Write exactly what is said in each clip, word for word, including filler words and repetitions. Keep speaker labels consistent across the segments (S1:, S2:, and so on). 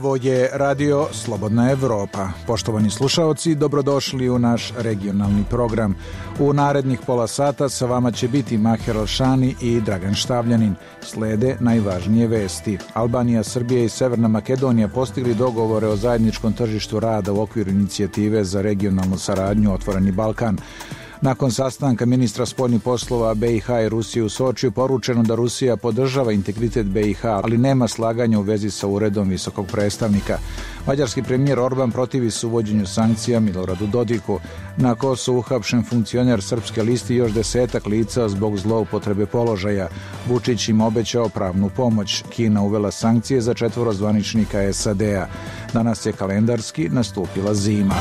S1: Ovo je Radio Slobodna Evropa. Poštovani slušaoci, dobrodošli u naš regionalni program. U narednih pola sata sa vama će biti Maher Alšani i Dragan Štavljanin. Slede najvažnije vesti. Albanija, Srbija i Severna Makedonija postigli dogovore o zajedničkom tržištu rada u okviru inicijative za regionalnu saradnju Otvoreni Balkan. Nakon sastanka ministra spoljnih poslova B i H i Rusije u Sočiju poručeno da Rusija podržava integritet B i H, ali nema slaganja u vezi sa uredom visokog predstavnika. Mađarski premijer Orban protivi se uvođenju sankcija Miloradu Dodiku. Na Kosovu uhapšen funkcioner Srpske liste i još desetak lica zbog zloupotrebe položaja. Vučić im obećao pravnu pomoć. Kina uvela sankcije za četvoro zvaničnika S A D-a. Danas je kalendarski nastupila zima.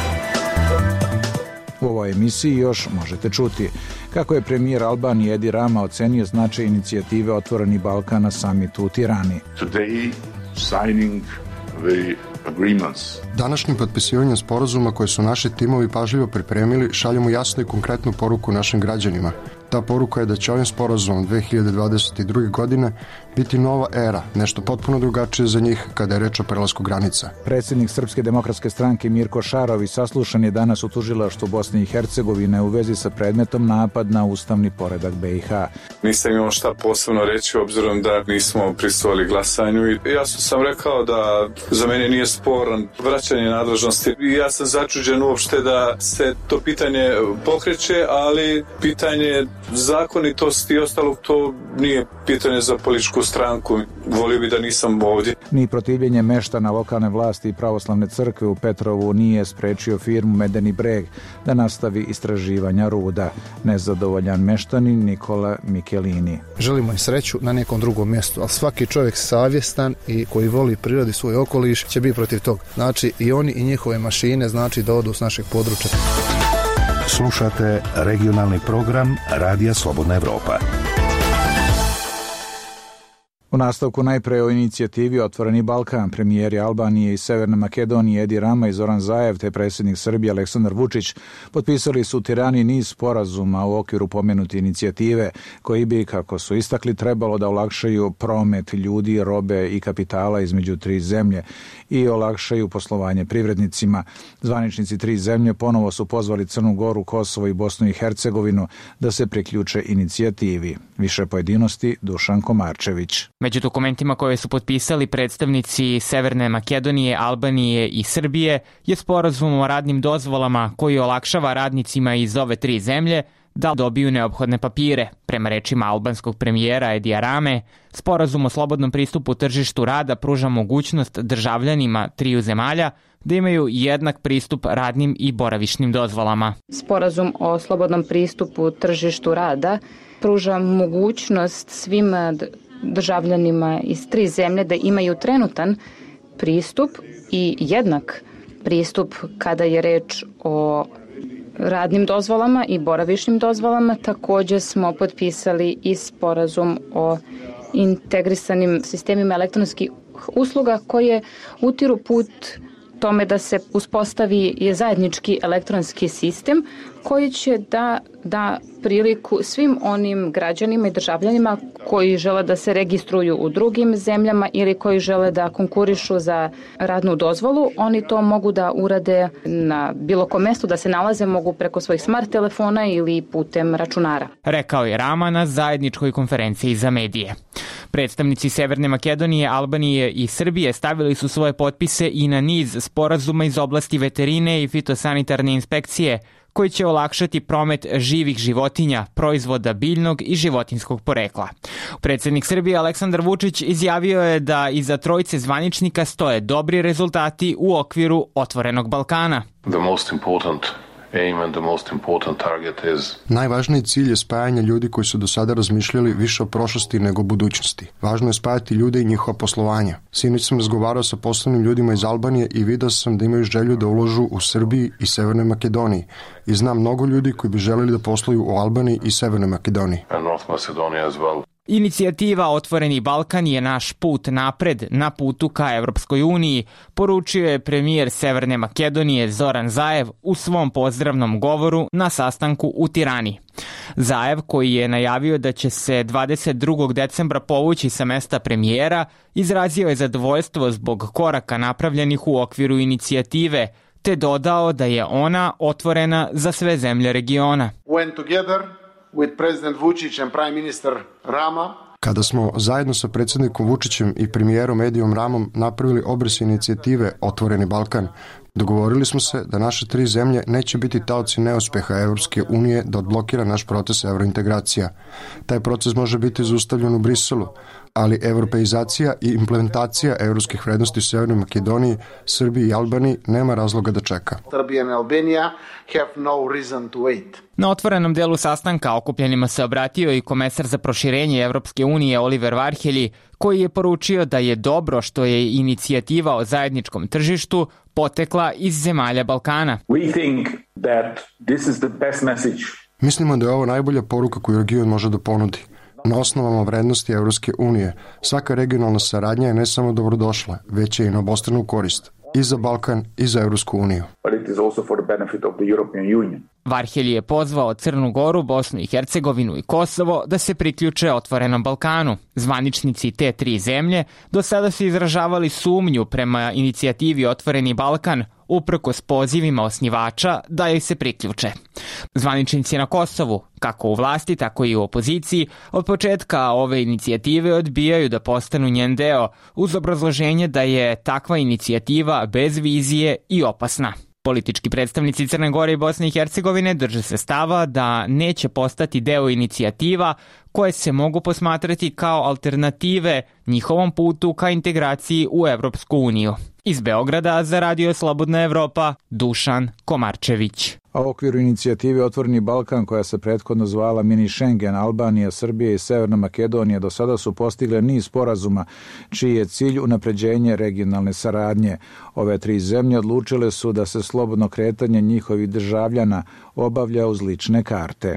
S1: U ovoj emisiji još možete čuti kako je premijer Albanije Edi Rama ocenio značaj inicijative Otvoreni Balkan na samitu u Tirani.
S2: Today, signing the agreements.
S3: Današnjim potpisivanjem sporazuma koje su naši timovi pažljivo pripremili šaljemo jasnu i konkretnu poruku našim građanima. Ta poruka je da će ovim sporazumom dve hiljade dvadeset druge. godine biti nova era, nešto potpuno drugačije za njih kada je reč o prelasku granica.
S1: Predsjednik Srpske demokratske stranke Mirko Šarović saslušan je danas u tužilaštvu Bosne i Hercegovine u vezi sa predmetom napad na ustavni poredak B i H.
S4: Nisam imao šta posebno reći obzirom da nismo prisustvovali glasanju i jasno sam rekao da za mene nije sporan vraćanje nadležnosti. Ja sam začuđen uopšte da se to pitanje pokreće, ali pitanje zakonitosti i ostalog to nije pitanje za političku stranku. Volio bi da nisam ovdje.
S1: Ni protivljenje meštana lokalne vlasti i pravoslavne crkve u Petrovu nije sprečio firmu Medeni Breg da nastavi istraživanja ruda. Nezadovoljan meštanin Nikola Mikelini.
S5: Želimo im sreću na nekom drugom mjestu, ali svaki čovjek savjestan i koji voli prirodi svoj okoliš će biti protiv tog. Znači i oni i njihove mašine znači da odu s našeg područja.
S6: Slušate regionalni program Radija Slobodna Evropa.
S1: U nastavku najpre o inicijativi Otvoreni Balkan. Premijeri Albanije i Severne Makedonije Edi Rama i Zoran Zaev te predsjednik Srbije Aleksandar Vučić potpisali su u Tirani niz sporazuma u okviru pomenute inicijative koji bi, kako su istakli, trebalo da olakšaju promet ljudi, robe i kapitala između tri zemlje i olakšaju poslovanje privrednicima. Zvaničnici tri zemlje ponovo su pozvali Crnu Goru, Kosovo i Bosnu i Hercegovinu da se priključe inicijativi. Više pojedinosti Dušan Komarčević.
S7: Među dokumentima koje su potpisali predstavnici Severne Makedonije, Albanije i Srbije je sporazum o radnim dozvolama koji olakšava radnicima iz ove tri zemlje da dobiju neophodne papire. Prema rečima albanskog premijera Edija Rame, sporazum o slobodnom pristupu tržištu rada pruža mogućnost državljanima triju zemalja da imaju jednak pristup radnim i boravišnim dozvolama.
S8: Sporazum o slobodnom pristupu tržištu rada pruža mogućnost svim državljanima iz tri zemlje da imaju trenutan pristup i jednak pristup kada je reč o radnim dozvolama i boravišnim dozvolama. Također smo potpisali i sporazum o integrisanim sistemima elektronskih usluga koje utiru put tome da se uspostavi je zajednički elektronski sistem koji će da da priliku svim onim građanima i državljanima koji žele da se registruju u drugim zemljama ili koji žele da konkurišu za radnu dozvolu. Oni to mogu da urade na bilo kom mjestu, da se nalaze, mogu preko svojih smart telefona ili putem računara.
S7: Rekao je Rama na zajedničkoj konferenciji za medije. Predstavnici Severne Makedonije, Albanije i Srbije stavili su svoje potpise i na niz sporazuma iz oblasti veterine i fitosanitarne inspekcije koji će olakšati promet živih životinja, proizvoda biljnog i životinskog porekla. Predsjednik Srbije Aleksandar Vučić izjavio je da iza trojice zvaničnika stoje dobri rezultati u okviru Otvorenog Balkana.
S2: The most important aim and the most important target is...
S3: Najvažniji cilj je spajanje ljudi koji su do sada razmišljali više o prošlosti nego o budućnosti. Važno je spajati ljude i njihova poslovanja. Sinoć sam razgovarao sa poslovnim ljudima iz Albanije i vidio sam da imaju želju da uložu u Srbiji i Severnoj Makedoniji. I znam mnogo ljudi koji bi želeli da posluju u Albaniji i Severnoj Makedoniji.
S2: And North Macedonia as well.
S7: Inicijativa Otvoreni Balkan je naš put napred na putu ka Evropskoj uniji, poručio je premijer Severne Makedonije Zoran Zaev u svom pozdravnom govoru na sastanku u Tirani. Zaev, koji je najavio da će se dvadeset drugog decembra povući sa mesta premijera, izrazio je zadovoljstvo zbog koraka napravljenih u okviru inicijative, te dodao da je ona otvorena za sve zemlje regiona.
S9: When together with President Vučić and Prime Minister Rama,
S3: kada smo zajedno sa predsjednikom Vučićem i premijerom Edijom Ramom napravili obris inicijative Otvoreni Balkan, dogovorili smo se da naše tri zemlje neće biti taoci neuspeha Evropske unije da odblokira naš proces evrointegracija. Taj proces može biti zaustavljen u Briselu, ali evropeizacija i implementacija evropskih vrednosti u Severnoj Makedoniji, Srbiji i Albaniji nema razloga da čeka.
S9: Serbia and Albania have no reason to wait.
S7: Na otvorenom delu sastanka okupljenima se obratio i komesar za proširenje Evropske unije Oliver Varhelji, koji je poručio da je dobro što je inicijativa o zajedničkom tržištu potekla iz zemalja Balkana.
S10: We think that this is the best message.
S3: Mislimo da je ovo najbolja poruka koju region može da ponudi. Na osnovama vrednosti Evropske unije, svaka regionalna saradnja je ne samo dobrodošla, već je i na obostranu korist, i za Balkan i za Evropsku uniju.
S10: But it is also for the benefit of the European Union.
S7: Varhelji je pozvao Crnu Goru, Bosnu i Hercegovinu i Kosovo da se priključe Otvorenom Balkanu. Zvaničnici te tri zemlje do sada su izražavali sumnju prema inicijativi Otvoreni Balkan, uprkos pozivima osnivača da joj se priključe. Zvaničnici na Kosovu, kako u vlasti, tako i u opoziciji, od početka ove inicijative odbijaju da postanu njen deo, uz obrazloženje da je takva inicijativa bez vizije i opasna. Politički predstavnici Crne Gore i Bosne i Hercegovine drže se stava da neće postati deo inicijativa koje se mogu posmatrati kao alternative njihovom putu ka integraciji u Evropsku uniju. Iz Beograda za Radio Slobodna Evropa, Dušan Komarčević.
S1: A u okviru inicijative Otvoreni Balkan, koja se prethodno zvala Mini Schengen, Albanija, Srbija i Severna Makedonija do sada su postigle niz sporazuma čiji je cilj unapređenje regionalne saradnje. Ove tri zemlje odlučile su da se slobodno kretanje njihovih državljana obavlja uz lične karte.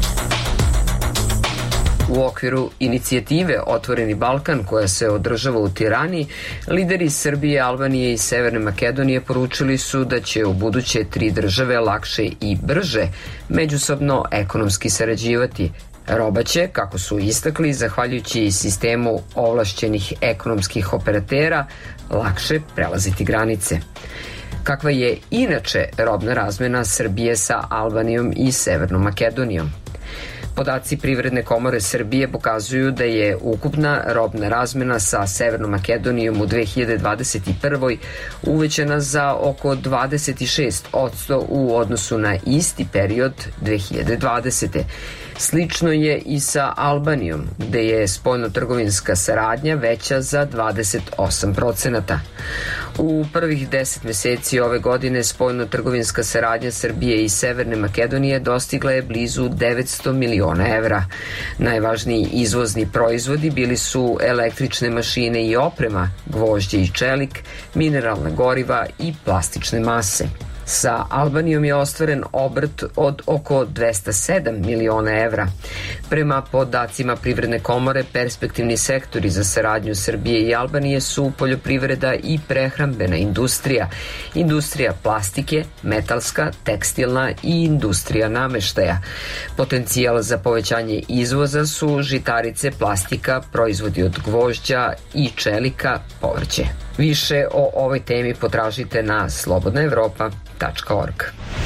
S11: U okviru inicijative Otvoreni Balkan, koja se održava u Tirani, lideri Srbije, Albanije i Severne Makedonije poručili su da će u buduće tri države lakše i brže međusobno ekonomski sarađivati. Roba će, kako su istakli, zahvaljujući sistemu ovlašćenih ekonomskih operatera, lakše prelaziti granice. Kakva je inače robna razmena Srbije sa Albanijom i Severnom Makedonijom? Podaci Privredne komore Srbije pokazuju da je ukupna robna razmena sa Severnom Makedonijom u dve hiljade dvadeset prvoj. uvećana za oko dvadeset šest posto u odnosu na isti period dve hiljade dvadesete. Slično je i sa Albanijom, gde je spoljnotrgovinska saradnja veća za dvadeset osam procenata. U prvih deset meseci ove godine spoljnotrgovinska saradnja Srbije i Severne Makedonije dostigla je blizu devetsto miliona evra. Najvažniji izvozni proizvodi bili su električne mašine i oprema, gvožđe i čelik, mineralna goriva i plastične mase. Sa Albanijom je ostvaren obrt od oko dvesta sedam miliona evra. Prema podacima Privredne komore, perspektivni sektori za saradnju Srbije i Albanije su poljoprivreda i prehrambena industrija, industrija plastike, metalska, tekstilna i industrija nameštaja. Potencijal za povećanje izvoza su žitarice, plastika, proizvodi od gvožđa i čelika, povrće. Više o ovoj temi potražite na slobodna evropa tačka org.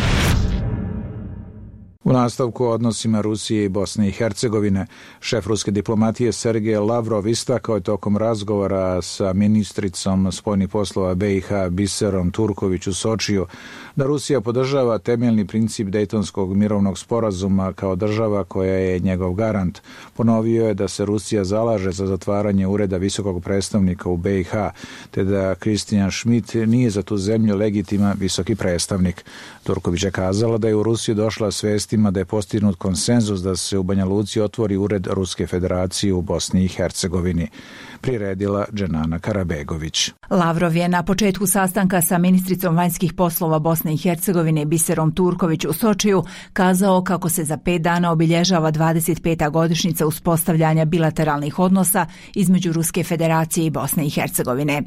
S1: U nastavku o odnosima Rusije i Bosne i Hercegovine, šef ruske diplomatije Sergej Lavrov istakao je tokom razgovora sa ministricom spoljnih poslova B i H Biserom Turković u Sočiju da Rusija podržava temeljni princip Dejtonskog mirovnog sporazuma kao država koja je njegov garant. Ponovio je da se Rusija zalaže za zatvaranje ureda visokog predstavnika u B i H, te da Kristijan Schmidt nije za tu zemlju legitiman visoki predstavnik. Turković je kazala da je u Rusiji došla svestima da je postignut konsenzus da se u Banja Luci otvori ured Ruske federacije u Bosni i Hercegovini. Priredila Dženana Karabegović.
S12: Lavrov je na početku sastanka sa ministricom vanjskih poslova Bosne i Hercegovine Biserom Turković u Sočiju kazao kako se za pet dana obilježava dvadeset peta godišnjica uspostavljanja bilateralnih odnosa između Ruske federacije i Bosne i Hercegovine.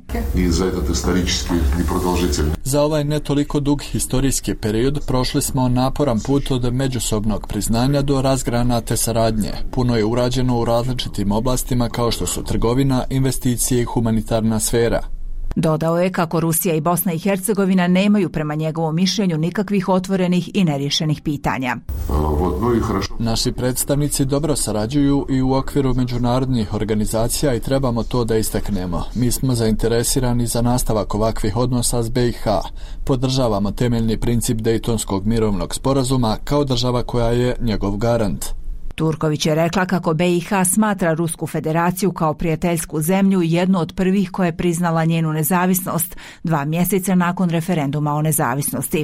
S13: Za ovaj ne toliko dug historijski period prošli smo naporan put od međusobnog priznanja do razgranate saradnje. Puno je urađeno u različitim oblastima kao što su trgovina, investicije i humanitarna sfera.
S12: Dodao je kako Rusija i Bosna i Hercegovina nemaju prema njegovom mišljenju nikakvih otvorenih i nerješenih pitanja.
S13: Naši predstavnici dobro sarađuju i u okviru međunarodnih organizacija i trebamo to da istaknemo. Mi smo zainteresirani za nastavak ovakvih odnosa s B i H. Podržavamo temeljni princip Dejtonskog mirovnog sporazuma kao država koja je njegov garant.
S12: Turković je rekla kako B i H smatra Rusku federaciju kao prijateljsku zemlju i jednu od prvih koja je priznala njenu nezavisnost dva mjeseca nakon referenduma o nezavisnosti.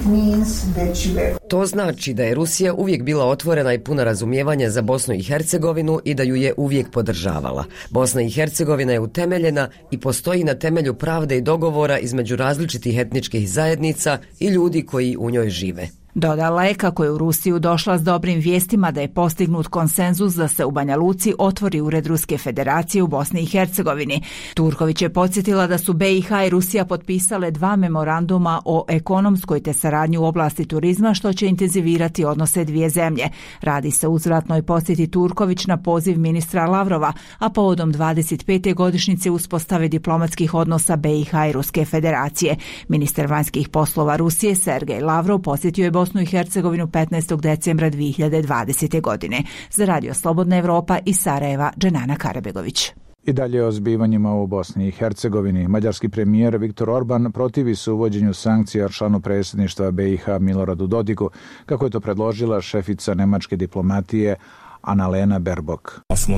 S14: To znači da je Rusija uvijek bila otvorena i puna razumijevanja za Bosnu i Hercegovinu i da ju je uvijek podržavala. Bosna i Hercegovina je utemeljena i postoji na temelju pravde i dogovora između različitih etničkih zajednica i ljudi koji u njoj žive.
S12: Dodala je kako je u Rusiju došla s dobrim vijestima da je postignut konsenzus da se u Banja Luci otvori ured Ruske federacije u Bosni i Hercegovini. Turković je podsjetila da su B i H i Rusija potpisale dva memoranduma o ekonomskoj te saradnji u oblasti turizma što će intenzivirati odnose dvije zemlje. Radi se o uzvratnoj posjeti Turković na poziv ministra Lavrova, a povodom dvadeset pete godišnjice uspostave diplomatskih odnosa B i H i Ruske federacije. Ministar vanjskih poslova Rusije Sergej Lavrov posjetio je Bosnu i Hercegovinu petnaestog decembra dvije hiljade dvadesete. godine. Za Radio Slobodna Evropa iz Sarajeva, Dženana Karabegović.
S1: I dalje o zbivanjima u Bosni i Hercegovini. Mađarski premijer Viktor Orban protivi se uvođenju sankcija članu predsjedništva B i H Miloradu Dodiku, kako je to predložila šefica nemačke diplomatije Annalena Baerbock.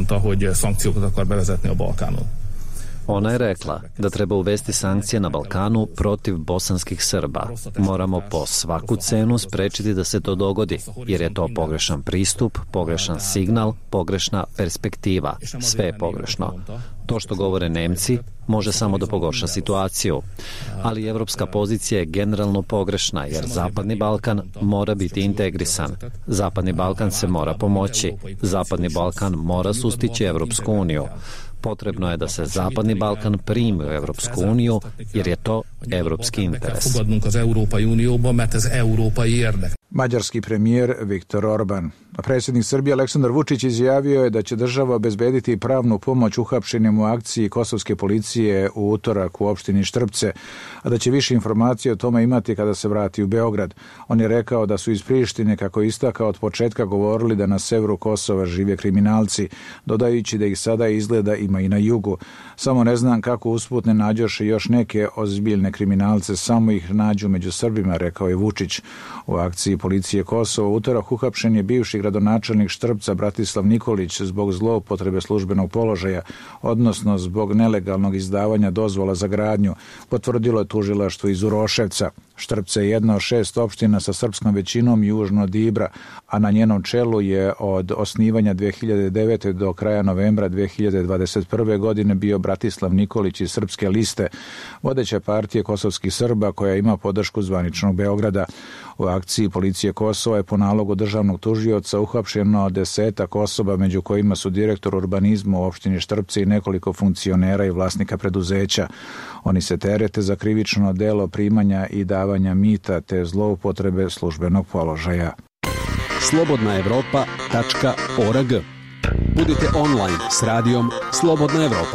S15: Ona je rekla da treba uvesti sankcije na Balkanu protiv bosanskih Srba. Moramo po svaku cenu sprečiti da se to dogodi, jer je to pogrešan pristup, pogrešan signal, pogrešna perspektiva. Sve je pogrešno. To što govore Nemci može samo da pogorša situaciju. Ali evropska pozicija je generalno pogrešna, jer Zapadni Balkan mora biti integrisan. Zapadni Balkan se mora pomoći. Zapadni Balkan mora sustići Evropsku uniju. Potrebno je da se Zapadni Balkan primi u Evropsku uniju, jer je to evropski interes.
S1: Mađarski premijer Viktor Orban. Predsjednik Srbije Aleksandar Vučić izjavio je da će država obezbediti pravnu pomoć uhapšenim u akciji kosovske policije u utorak u opštini Štrpce, a da će više informacije o tome imati kada se vrati u Beograd. On je rekao da su iz Prištine, kako je istakao, od početka govorili da na severu Kosova žive kriminalci, dodajući da ih sada izgleda ima i na jugu. Samo ne znam kako usput ne nađoše još neke ozbiljne kriminalce, samo ih nađu među Srbima, rekao je Vučić. U akciji policije Kosova u utorak uhapšen je bivši gradonačelnik Štrpca Bratislav Nikolić zbog zloupotrebe službenog položaja, odnosno zbog nelegalnog izdavanja dozvola za gradnju, potvrdilo je tužilaštvo iz Uroševca. Štrpce je jedna od šest opština sa srpskom većinom južno od Ibra, a na njenom čelu je od osnivanja dvije hiljade devete. do kraja novembra dvije hiljade dvadeset prve. godine bio Bratislav Nikolić iz Srpske liste, vodeće partije kosovskih Srba koja ima podršku zvaničnog Beograda. U akciji policije Kosova je po nalogu državnog tužioca uhapšeno desetak osoba, među kojima su direktor urbanizma u opštini Štrpce i nekoliko funkcionera i vlasnika preduzeća. Oni se terete za krivično delo primanja i davanja mita te zloupotrebe službenog položaja.
S16: slobodna evropa tačka org. Budite online s radijom Slobodna Evropa.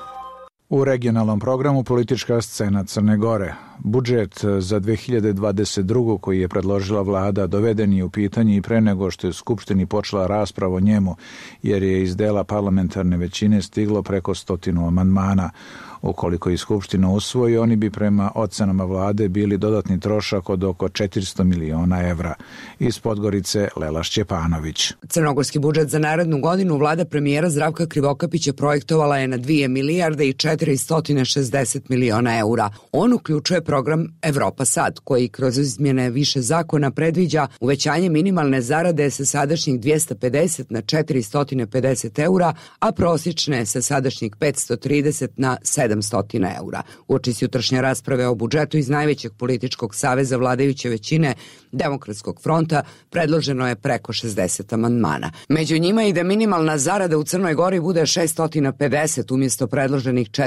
S1: U regionalnom programu politička scena Crne Gore. Budžet za dvije hiljade dvadeset drugu. koji je predložila vlada doveden je u pitanje i pre nego što je Skupštini počela rasprava o njemu, jer je iz dela parlamentarne većine stiglo preko stotinu amandmana. Ukoliko i Skupština usvoji, oni bi prema ocenama vlade bili dodatni trošak od oko četiristo miliona evra. Iz Podgorice Lela Šćepanović.
S17: Crnogorski budžet za narednu godinu vlada premijera Zdravka Krivokapića projektovala je na dvije milijarde i četiristo šezdeset miliona eura. On uključuje program Evropa Sad, koji kroz izmjene više zakona predviđa uvećanje minimalne zarade sa sadašnjih dvjesto pedeset na četiristo pedeset eura, a prosječne sa sadašnjih petsto trideset na sedamsto eura. Uoči jutrašnje rasprave o budžetu iz najvećeg političkog saveza vladajuće većine Demokratskog fronta predloženo je preko šezdeset amandmana. Među njima i da minimalna zarada u Crnoj Gori bude šesto pedeset umjesto predloženih četiristo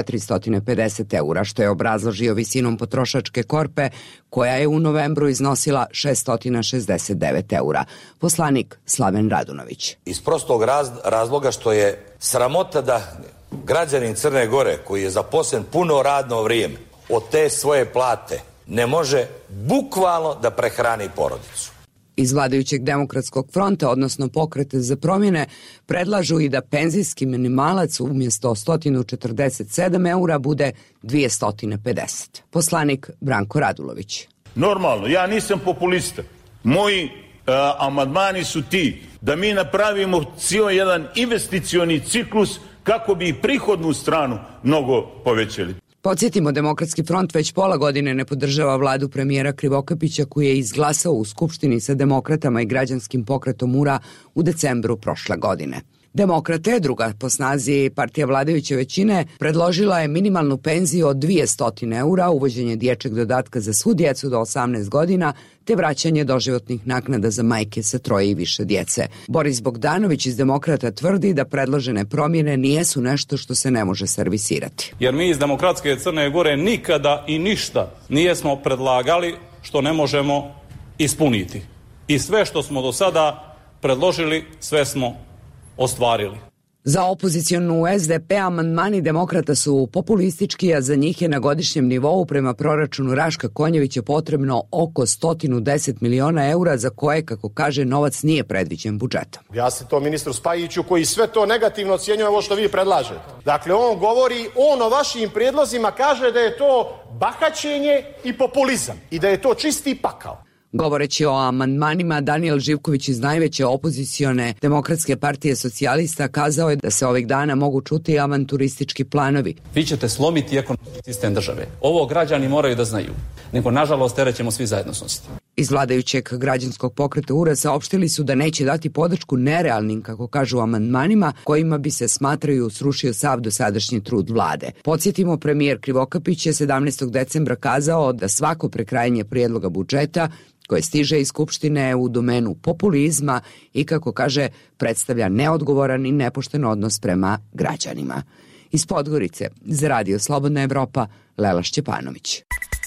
S17: četiristo pedeset eura, što je obrazložio visinom potrošačke korpe, koja je u novembru iznosila šesto šezdeset devet eura. Poslanik Slaven Radunović.
S18: Iz prostog razloga što je sramota da građanin Crne Gore, koji je zaposlen puno radno vrijeme, od te svoje plate ne može bukvalno da prehrani porodicu.
S17: Iz vladajućeg demokratskog fronta, odnosno Pokreta za promjene, predlažu i da penzijski minimalac umjesto sto četrdeset sedam eura bude dvjesto pedeset. Poslanik Branko Radulović.
S19: Normalno, ja nisam populista. Moji uh, amandmani su ti da mi napravimo cijel jedan investicioni ciklus kako bi prihodnu stranu mnogo povećali.
S17: Podsjetimo, Demokratski front već pola godine ne podržava vladu premijera Krivokapića, koji je izglasao u Skupštini sa demokratama i građanskim pokretom U R A u decembru prošle godine. Demokrate, druga po snazi partija vladajuće većine, predložila je minimalnu penziju od dvjesto eura, uvođenje dječjeg dodatka za svu djecu do osamnaest godina, te vraćanje doživotnih naknada za majke sa troje i više djece. Boris Bogdanović iz Demokrata tvrdi da predložene promjene nijesu nešto što se ne može servisirati.
S20: Jer mi iz Demokratske Crne Gore nikada i ništa nijesmo predlagali što ne možemo ispuniti. I sve što smo do sada predložili, sve smo ostvarili.
S17: Za opozicionu S D P amandmani Demokrata su populistički, a za njih je na godišnjem nivou prema proračunu Raška Konjevića potrebno oko sto deset miliona eura, za koje, kako kaže, novac nije predviđen budžetom.
S21: Ja se to ministru Spajiću, koji sve to negativno ocjenjuje ovo što vi predlažete. Dakle, on govori, on o vašim prijedlozima kaže da je to bahaćenje i populizam i da je to čisti pakao.
S17: Govoreći o amandmanima, Danijel Živković iz najveće opozicione Demokratske partije socijalista kazao je da se ovih dana mogu čuti avanturistički planovi.
S20: Vi ćete slomiti ekonomski sistem države. Ovo građani moraju da znaju. Nego, nažalost, teret ćemo svi zajedno snositi.
S17: Iz vladajućeg građanskog pokreta U R A saopštili su da neće dati podršku nerealnim, kako kažu, amandmanima kojima bi se, smatraju, srušio sav dosadašnji trud vlade. Podsjetimo, premijer Krivokapić je sedamnaestog decembra kazao da svako prekrajanje prijedloga budžeta koje stiže iz Skupštine u domenu populizma i, kako kaže, predstavlja neodgovoran i nepošten odnos prema građanima. Iz Podgorice, za Radio Slobodna Evropa, Lela Šćepanović.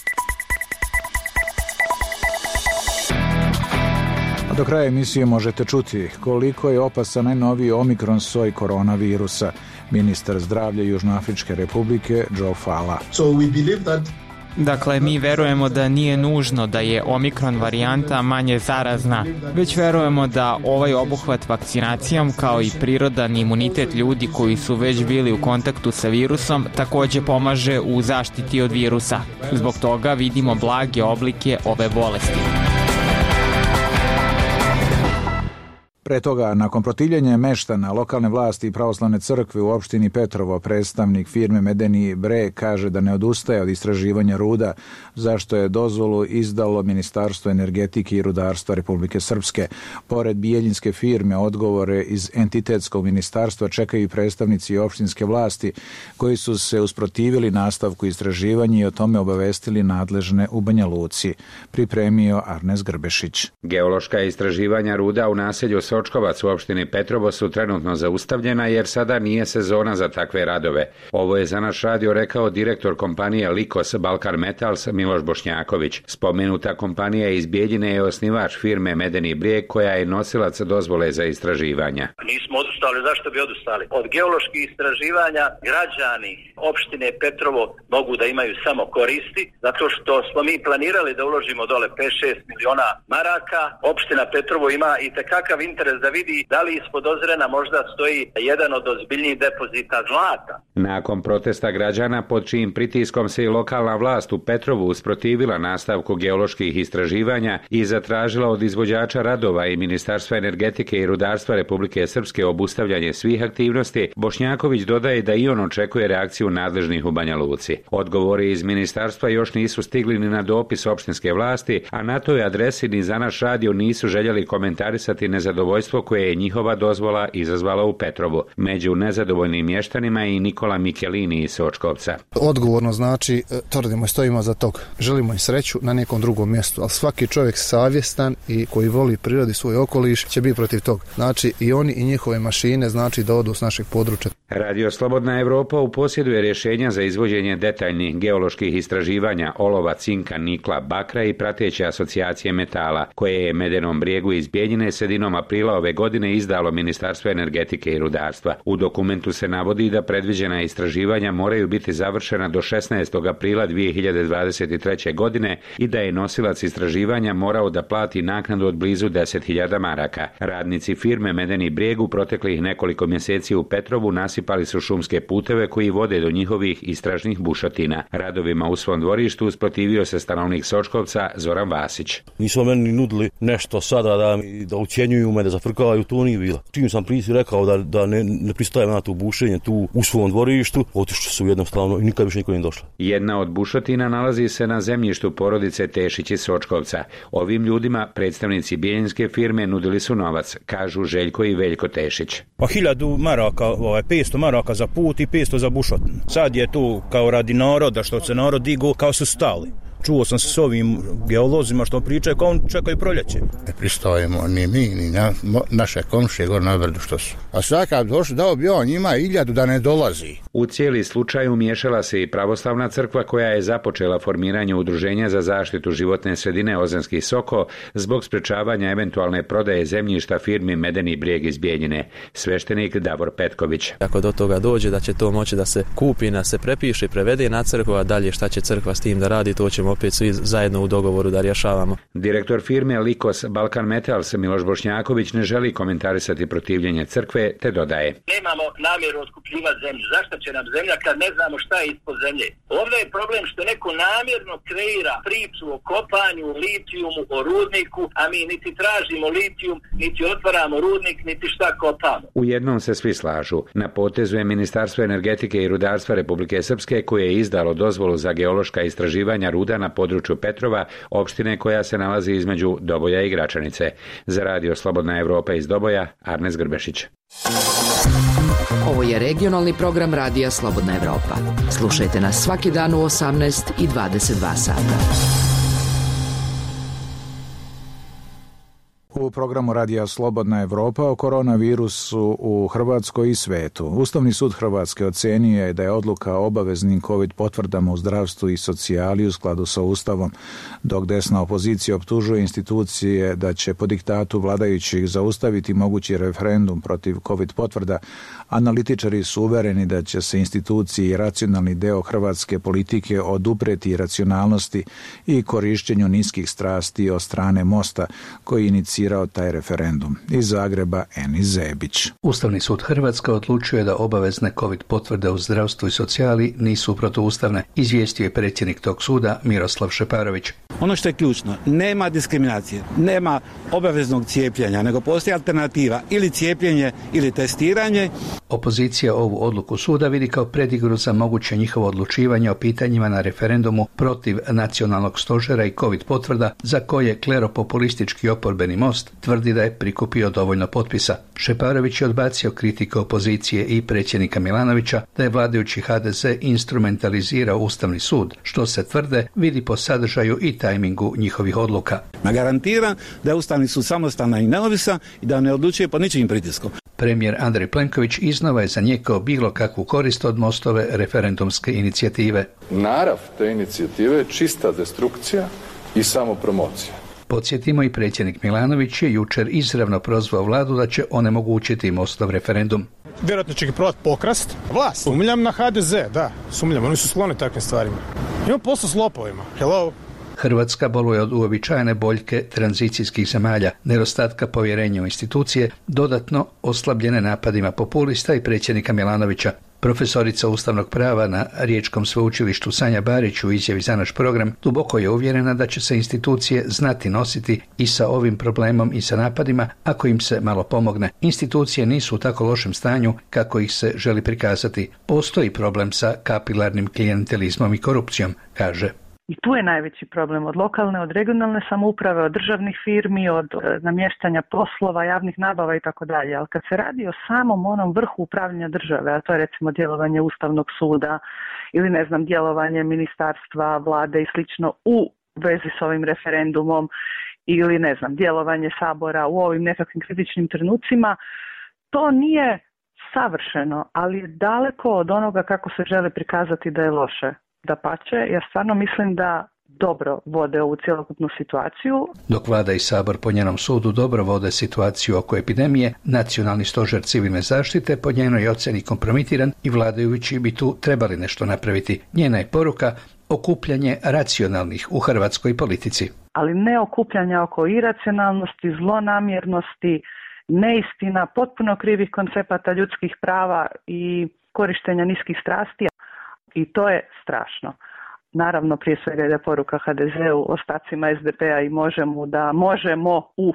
S1: A do kraja emisije možete čuti koliko je opasan najnoviji omikron soj koronavirusa. Ministar zdravlja Južnoafričke republike Joe Fala.
S22: So we believe that
S7: Dakle, mi verujemo da nije nužno da je omikron varijanta manje zarazna, već verujemo da ovaj obuhvat vakcinacijom, kao i prirodan imunitet ljudi koji su već bili u kontaktu sa virusom, takođe pomaže u zaštiti od virusa. Zbog toga vidimo blage oblike ove bolesti.
S1: Pre toga, nakon protivljenja meštana lokalne vlasti i pravoslavne crkve u opštini Petrovo, predstavnik firme Medeni Bre kaže da ne odustaje od istraživanja ruda, zašto je dozvolu izdalo Ministarstvo energetike i rudarstva Republike Srpske. Pored bijeljinske firme, odgovore iz entitetskog ministarstva čekaju i predstavnici opštinske vlasti, koji su se usprotivili nastavku istraživanja i o tome obavestili nadležne u Banja Luci. Pripremio Arnes Grbešić.
S23: Geološka istraživanja ruda u naselju Sočkovac u opštini Petrovo su trenutno zaustavljena jer sada nije sezona za takve radove. Ovo je za naš radio rekao direktor kompanije Likos Balkan Metals Miloš Bošnjaković. Spomenuta kompanija iz Bijeljine je osnivač firme Medeni Brijeg, koja je nosilac dozvole za istraživanja.
S24: Nismo odustali, zašto bi odustali? Od geoloških istraživanja građani opštine Petrovo mogu da imaju samo koristi, zato što smo mi planirali da uložimo dole pet šest miliona maraka. Opština Petrovo ima i tekakav interes da vidi da li ispod Ozrena možda stoji jedan od ozbiljnijih depozita zlata.
S23: Nakon protesta građana, pod čijim pritiskom se i lokalna vlast u Petrovu usprotivila nastavku geoloških istraživanja i zatražila od izvođača radova i Ministarstva energetike i rudarstva Republike Srpske obustavljanje svih aktivnosti, Bošnjaković dodaje da i on očekuje reakciju nadležnih u Banja Luci. Odgovori iz ministarstva još nisu stigli ni na dopis opštinske vlasti, a na toj adresi ni za naš radio nisu željeli komentarisati nezadovoljstvo koje je njihova dozvola izazvala u Petrovu. Među nezadovoljnim mještanima je i Nikola Mikelini iz Sočkovca.
S5: Odgovorno znači, tvrdimo i stojimo za tog. Želimo im sreću na nekom drugom mjestu, ali svaki čovjek savjestan i koji voli prirodi svoj okoliš će biti protiv tog. Znači i oni i njihove mašine znači da odu s našeg područja.
S23: Radio Slobodna Evropa u posjeduje rješenja za izvođenje detaljnih geoloških istraživanja olova, cinka, nikla, bakra i prateće asocijacije metala, koje je Medenom brijegu iz Bijeljine sredinom aprila ove godine izdalo Ministarstvo energetike i rudarstva. U dokumentu se navodi da predviđena istraživanja moraju biti završena do šesnaestog aprila dvije hiljade dvadeset treće. godine i da je nosilac istraživanja morao da plati naknadu od blizu deset hiljada maraka. Radnici firme Medeni brijeg u proteklih nekoliko mjeseci u Petrovu nasipali su šumske puteve koji vode do njihovih istražnih bušotina. Radovima u svom dvorištu usprotivio se stanovnik Sočkovca Zoran Vasić.
S4: Nisu meni nudili nešto sada da, da ucijenjuju me, da zafrkavaju, to nije bilo. Čim sam prisi rekao da, da ne, ne pristajem na to bušenje tu u svom dvorištu, otišli su jednostavno i nikad više niko nije došla.
S23: Jedna od bušotina nalazi se na zemljištu porodice Tešić iz Sočkovca. Ovim ljudima predstavnici bijeljinske firme nudili su novac, kažu Željko i Veljko Tešić.
S6: Pa hiljadu maraka, ovaj, petsto maraka za put i petsto za bušotinu. Sad je tu kao radi naroda, što se narod digu, kao su stali. Čuo sam se s ovim geolozima što pričaju kao čekaju proljeće.
S8: Ne pristojimo ni mi, ni na, naše komšije gore na brdu što su. A svaka došli dao bi on njima iljadu da ne dolazi.
S23: U cijeli slučaj umiješala se i pravoslavna crkva koja je započela formiranje udruženja za zaštitu životne sredine Ozanski Soko zbog sprečavanja eventualne prodaje zemljišta firmi Medeni brijeg iz Bijeljine. Sveštenik Davor Petković.
S22: Ako do toga dođe da će to moći da se kupi, da se prepiše, prevede na crkvu, a dalje šta će crkva s tim da radi, to ćemo opet svi zajedno u dogovoru da rješavamo.
S23: Direktor firme Likos Balkan Metals Miloš Bošnjaković ne želi komentarisati protivljenje crkve, te dodaje.
S24: Nemamo namjeru otkupljivati zemlju. Zašto će nam zemlja kad ne znamo šta je ispod zemlje? Ovdje je problem što neko namjerno kreira priču o kopanju, litijumu, o rudniku, a mi niti tražimo litijum, niti otvaramo rudnik, niti šta kopamo.
S23: U jednom se svi slažu. Na potezu je Ministarstvo energetike i rudarstva Republike Srpske koje je izdalo dozvolu za geološka istraživanja ruda na području Petrova, opštine koja se nalazi između Doboja i Gračanice. Za Radio Slobodna Evropa iz Doboja, Arnes Grbešić.
S25: Ovo je regionalni program Radija Slobodna Evropa. Slušajte nas svaki dan u osamnaest i dvadeset dva sata.
S1: U programu Radija Slobodna Evropa o koronavirusu u Hrvatskoj i svetu. Ustavni sud Hrvatske ocenio je da je odluka o obaveznim COVID potvrdama u zdravstvu i socijali u skladu sa Ustavom, dok desna opozicija optužuje institucije da će po diktatu vladajućih zaustaviti mogući referendum protiv COVID potvrda. Analitičari su uvereni da će se institucije i racionalni deo hrvatske politike odupreti racionalnosti i korišćenju niskih strasti od strane Mosta, koji inicirao taj referendum. Iz Zagreba Enis Zebić.
S26: Ustavni sud Hrvatske odlučuje da obavezne COVID potvrde u zdravstvu i socijali nisu protuustavne, izvijestio je predsjednik tog suda Miroslav Šeparović.
S27: Ono što je ključno, nema diskriminacije, nema obaveznog cijepljenja, nego postoji alternativa ili cijepljenje ili testiranje.
S26: Opozicija ovu odluku suda vidi kao predigru za moguće njihovo odlučivanje o pitanjima na referendumu protiv nacionalnog stožera i COVID potvrda za koje kleropopulistički oporbeni Most tvrdi da je prikupio dovoljno potpisa. Šeparović je odbacio kritike opozicije i predsjednika Milanovića da je vladajući ha de ze instrumentalizirao Ustavni sud, što se tvrde vidi po sadržaju i tajmingu njihovih odluka.
S27: Ma garantiram da je Ustavni sud samostalan i neovisan i da ne odlučuje pod ničijim pritiskom.
S26: Premijer Andrej Plenković iznova je zanijekao bilo kakvu korist od Mostove referendumske inicijative.
S28: Narav te inicijative je čista destrukcija i samopromocija.
S26: Podsjetimo, i predsjednik Milanović je jučer izravno prozvao vladu da će onemogućiti Mostov referendum.
S21: Vjerojatno će ga probati pokrast. Vlast. Sumnjam na ha de ze, da, sumnjam. Oni su skloni takvim stvarima. Ima posla s lopovima. Hello.
S26: Hrvatska boluje od uobičajene boljke tranzicijskih zemalja, nedostatka povjerenja u institucije, dodatno oslabljene napadima populista i predsjednika Milanovića. Profesorica ustavnog prava na Riječkom sveučilištu Sanja Barić u izjavi za naš program duboko je uvjerena da će se institucije znati nositi i sa ovim problemom i sa napadima ako im se malo pomogne. Institucije nisu u tako lošem stanju kako ih se želi prikazati. Postoji problem sa kapilarnim klijentelizmom i korupcijom, kaže.
S29: I tu je najveći problem od lokalne, od regionalne samouprave, od državnih firmi, od e, namještanja poslova, javnih nabava i tako dalje. Ali kad se radi o samom onom vrhu upravljanja države, a to je recimo djelovanje Ustavnog suda ili ne znam djelovanje ministarstva, vlade i slično u vezi s ovim referendumom ili ne znam djelovanje Sabora u ovim nekakvim kritičnim trenucima, to nije savršeno, ali je daleko od onoga kako se želi prikazati da je loše. Dapače, ja stvarno mislim da dobro vode ovu cjelokupnu situaciju.
S26: Dok vlada i sabor po njenom sudu dobro vode situaciju oko epidemije, nacionalni stožer civilne zaštite po njenoj ocjeni kompromitiran i vladajući bi tu trebali nešto napraviti. Njena je poruka okupljanje racionalnih u hrvatskoj politici.
S29: Ali ne okupljanja oko iracionalnosti, zlonamjernosti, neistina, potpuno krivih koncepata ljudskih prava i korištenja niskih strasti. I to je strašno. Naravno, prije svega je poruka ha de zeu, ostacima es de pe a i možemo da možemo u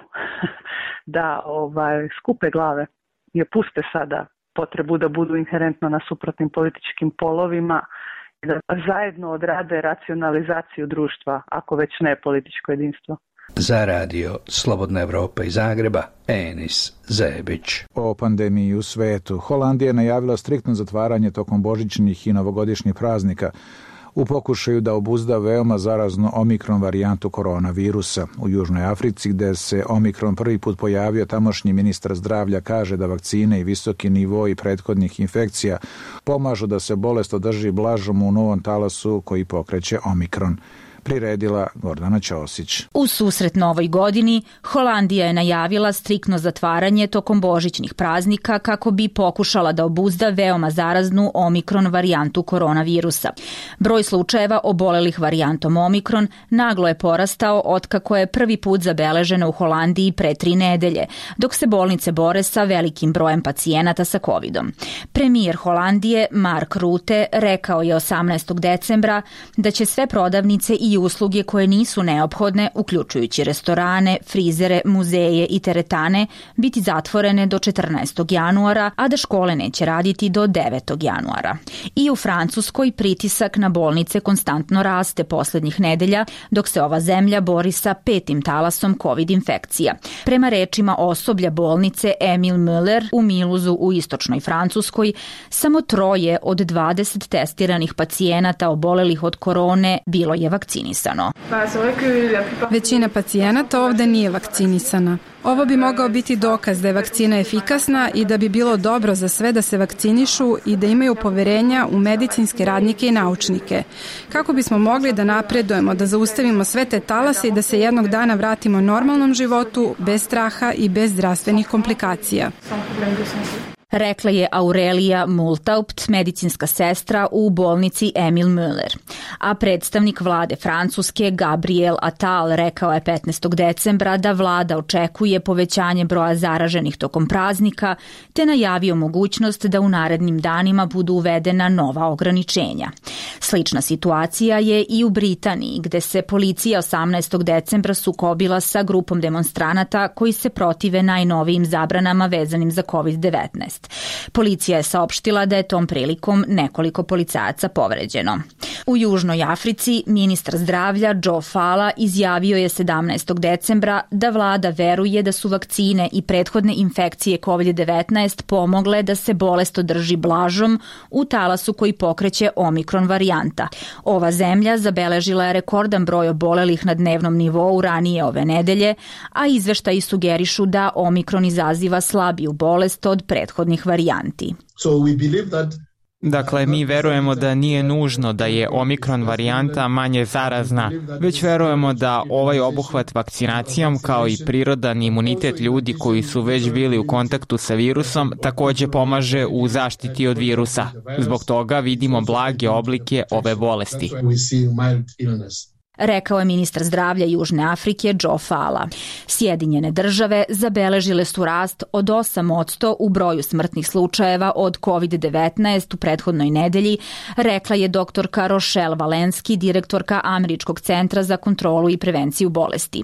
S29: da ovaj, skupe glave i puste sada potrebu da budu inherentno na suprotnim političkim polovima i da zajedno odrade racionalizaciju društva, ako već ne političko jedinstvo.
S26: Za radio Slobodna Evropa iz Zagreba, Enis Zebić.
S1: O pandemiji u svetu. Holandija je najavila striktno zatvaranje tokom božićnih i novogodišnjih praznika u pokušaju da obuzda veoma zaraznu omikron varijantu koronavirusa. U Južnoj Africi, gde se omikron prvi put pojavio, tamošnji ministar zdravlja kaže da vakcine i visoki nivoi prethodnih infekcija pomažu da se bolest održi blažom u novom talasu koji pokreće omikron. Priredila Gordana Ćosić.
S2: U susret novoj godini, Holandija je najavila striktno zatvaranje tokom božićnih praznika kako bi pokušala da obuzda veoma zaraznu omikron varijantu koronavirusa. Broj slučajeva obolelih varijantom omikron naglo je porastao otkako je prvi put zabeleženo u Holandiji pre tri nedelje, dok se bolnice bore sa velikim brojem pacijenata sa covidom. Premijer Holandije Mark Rutte rekao je osamnaestog decembra da će sve prodavnice i usluge koje nisu neophodne, uključujući restorane, frizere, muzeje i teretane, biti zatvorene do četrnaestog januara, a da škole neće raditi do devetog januara. I u Francuskoj pritisak na bolnice konstantno raste poslednjih nedelja, dok se ova zemlja bori sa petim talasom COVID infekcija. Prema rečima osoblja bolnice Emil Müller u Miluzu u istočnoj Francuskoj, samo troje od dvadeset testiranih pacijenata obolelih od korone bilo je vakcinisano.
S3: Većina pacijenata ovde nije vakcinisana. Ovo bi mogao biti dokaz da je vakcina efikasna i da bi bilo dobro za sve da se vakcinišu i da imaju poverenja u medicinske radnike i naučnike. Kako bismo mogli da napredujemo, da zaustavimo sve te talase i da se jednog dana vratimo normalnom životu, bez straha i bez zdravstvenih komplikacija.
S2: Rekla je Aurelija Multaupt, medicinska sestra u bolnici Emil Müller. A predstavnik vlade Francuske Gabriel Attal rekao je petnaestog decembra da vlada očekuje povećanje broja zaraženih tokom praznika, te najavio mogućnost da u narednim danima budu uvedena nova ograničenja. Slična situacija je i u Britaniji, gde se policija osamnaestog decembra sukobila sa grupom demonstranata koji se protive najnovijim zabranama vezanim za kovid devetnaest. Policija je saopštila da je tom prilikom nekoliko policajaca povređeno. U Južnoj Africi ministar zdravlja Joe Fala izjavio je sedamnaestog decembra da vlada veruje da su vakcine i prethodne infekcije kovid devetnaest pomogle da se bolest održi blažom u talasu koji pokreće omikron varijanta. Ova zemlja zabeležila je rekordan broj obolelih na dnevnom nivou ranije ove nedelje, a izveštaji sugerišu da omikron izaziva slabiju bolest od prethodnih varijanti.
S7: Dakle, mi verujemo da nije nužno da je omikron varijanta manje zarazna, već verujemo da ovaj obuhvat vakcinacijom kao i prirodan imunitet ljudi koji su već bili u kontaktu sa virusom takođe pomaže u zaštiti od virusa. Zbog toga vidimo blage oblike ove bolesti.
S2: Rekao je ministar zdravlja Južne Afrike Joe Fala. Sjedinjene države zabeležile su rast od osam posto u broju smrtnih slučajeva od kovid devetnaest u prethodnoj nedelji, rekla je doktorka Rochelle Walensky, direktorka Američkog centra za kontrolu i prevenciju bolesti.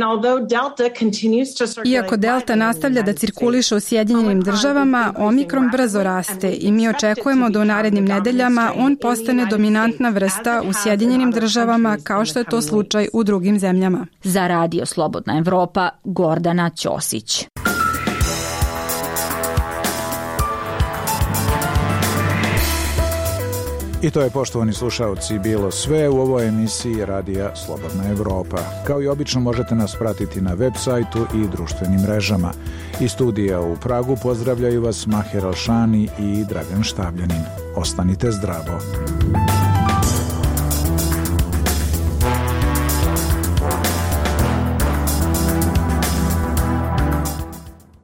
S3: Iako Delta nastavlja da cirkuliše u Sjedinjenim državama, Omikron brzo raste i mi očekujemo da u narednim nedeljama on postane dominantna vrsta u Sjedinjenim državama kao što je to slučaj u drugim zemljama.
S2: Za Radio Slobodna Evropa, Gordana Ćosić.
S1: I to je, poštovani slušaoci, bilo sve u ovoj emisiji Radija Slobodna Evropa. Kao i obično možete nas pratiti na web sajtu i društvenim mrežama. Iz studija u Pragu pozdravljaju vas Maher Alšani i Dragan Štavljanin. Ostanite zdravo.